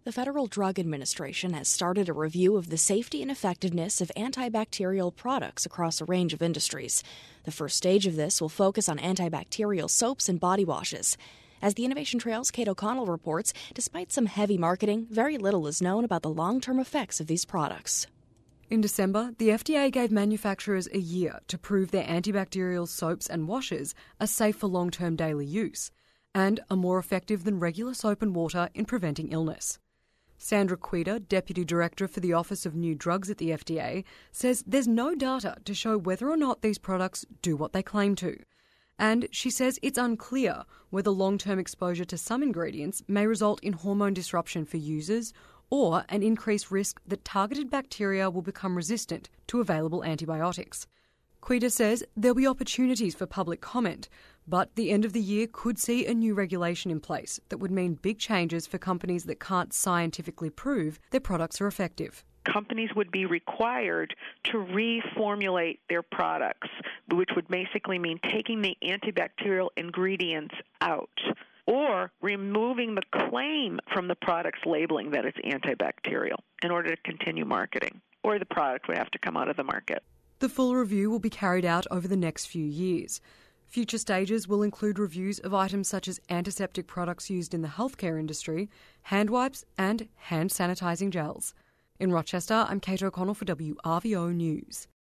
The Federal Drug Administration has started a review of the safety and effectiveness of antibacterial products across a range of industries. The first stage of this will focus on antibacterial soaps and body washes. As the Innovation Trail's Kate O'Connell reports, despite some heavy marketing, very little is known about the long-term effects of these products. In December, the FDA gave manufacturers a year to prove their antibacterial soaps and washes are safe for long-term daily use and are more effective than regular soap and water in preventing illness. Sandra Quita, Deputy Director for the Office of New Drugs at the FDA, says there's no data to show whether or not these products do what they claim to. And she says it's unclear whether long-term exposure to some ingredients may result in hormone disruption for users or an increased risk that targeted bacteria will become resistant to available antibiotics. Quita says there'll be opportunities for public comment, but the end of the year could see a new regulation in place that would mean big changes for companies that can't scientifically prove their products are effective. Companies would be required to reformulate their products, which would basically mean taking the antibacterial ingredients out or removing the claim from the product's labeling that it's antibacterial in order to continue marketing, or the product would have to come out of the market. The full review will be carried out over the next few years. Future stages will include reviews of items such as antiseptic products used in the healthcare industry, hand wipes and hand sanitising gels. In Rochester, I'm Kate O'Connell for WRVO News.